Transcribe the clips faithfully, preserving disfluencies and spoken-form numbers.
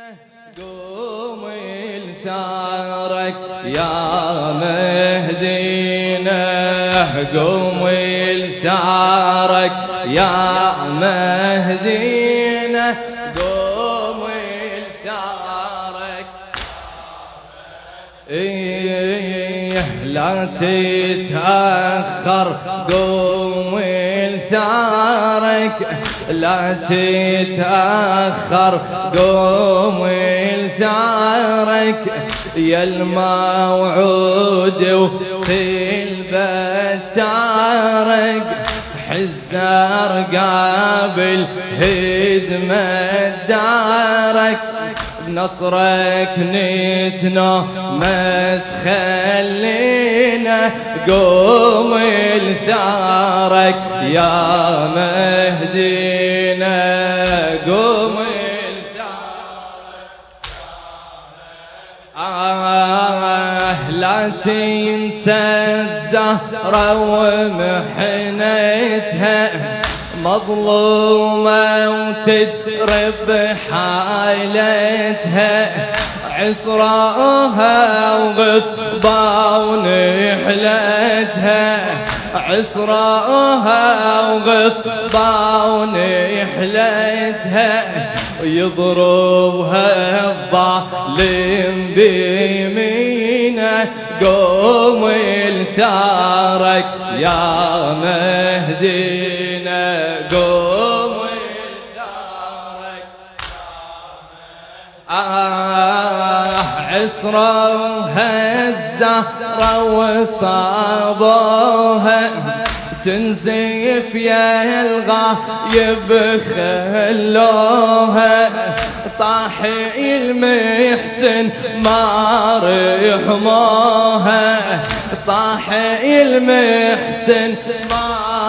قوم لثارك يا مهدينا، قوم لثارك يا مهدينا، قوم لثارك إيه لا تتأخر، قوم لثارك لا تتأخر، قوم لثارك يا الموعود وصل بتارك، حزار قابل هدمة دارك، بنصرك نتنمس خلينا، قوم لثارك يا مهدينا، قوم لثارك آه لا تنسى الزهرة ومحنتها، مظلومة وتدرب حالتها، عسراها وغصبا ونحلتها، عسراها وغصبا ونحلتها، يضربها الظالم بيمينه، قوم لثارك يا مهدينا، قوم لثارك آه عسرها الزهرة وصابوها، تنزف يا الغايب خلوها، طاحي المحسن ما رحموها، طاحي المحسن ما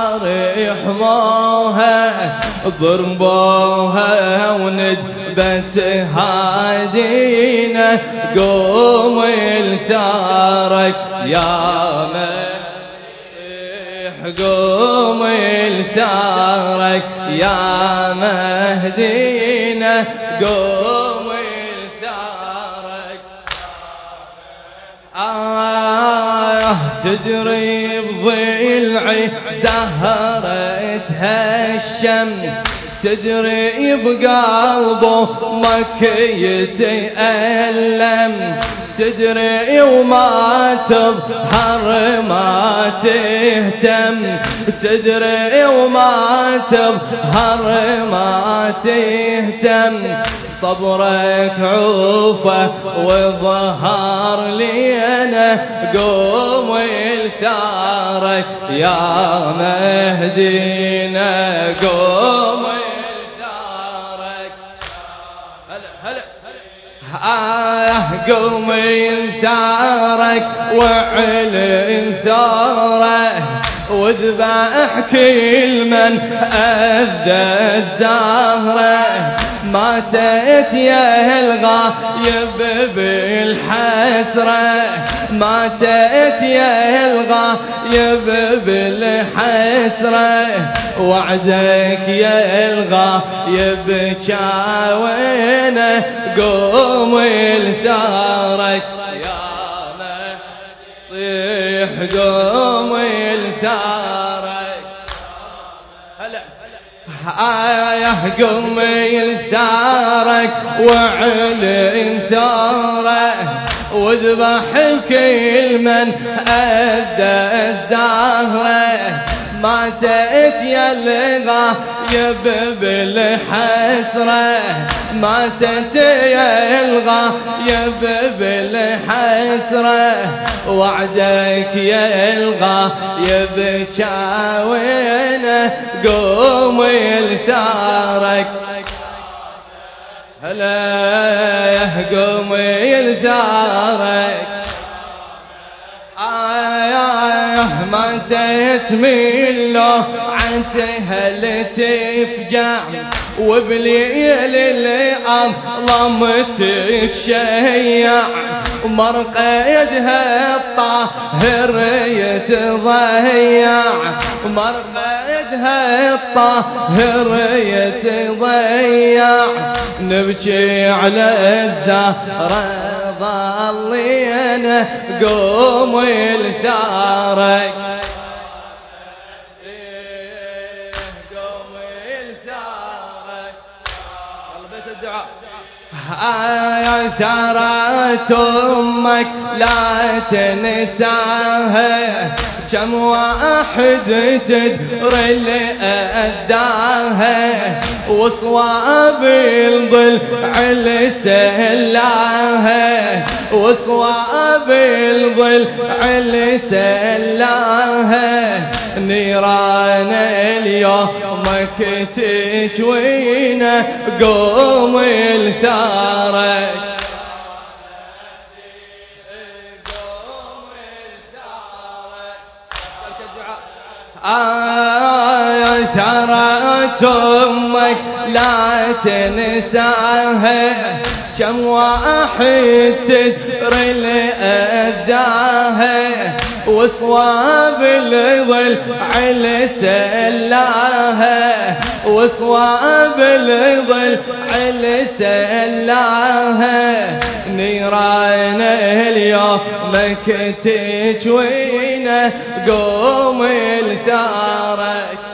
رحموها، ضربوها وندبت هادينا، قوم لثارك يا مهدي، قوم لثارك يا مهدينا، قوم لثارك آه تجري بضلعي زهرتها الشمس، تجري بقلبه مكي يتألم، تجري وما تظهر ما تهتم، تجري وما تظهر ما تهتم، صبرك عوفة وظهر لي أنا، قوم لثارك يا مهدينا، قوم لثارك هلا هلا آه قوم لثارك وعلن ثاره، واذبح كل من أذى الزهرة، ماتت يا الغايب بالحسرة، ماتت يا الغايب بالحسرة، وعدك يا الغايب شاوينه، قوم لثارك يا صيح، قوم لثارك هلا آه قوم لثارك وعلن ثاره، واذبح كل من أدى الزهرة، ماتت يا الغايب بالحسرة، ماتت يا الغايب بالحسرة، وعدك يا الغايب شاوينه، قوم لثارك هلا قوم لثارك آه ماتت من لوعتها لتفجع، وبليل الأظلم تشيع، ومرقدها الطاهر يتضيع، ومرقدها ولدها الطاهر يتضيع نبكي على الزهرة ظلينا قوم لثارك قوم لثارك يلا بيت الدعاء يا ثارت أمك لا تنساها كم واحد تدري اللي أداها وصواب الضلع اللي سلاها وصواب الضلع اللي سلاها نيران اليوم تجوينا قوم لثارك آه ثرت أمك لا تنساها كم واحد تدري اللي أداها وصواب الضلع اللي سلاها وصواب الضلع اللي سلاها نيران اليوم تجوينا قوم لثارك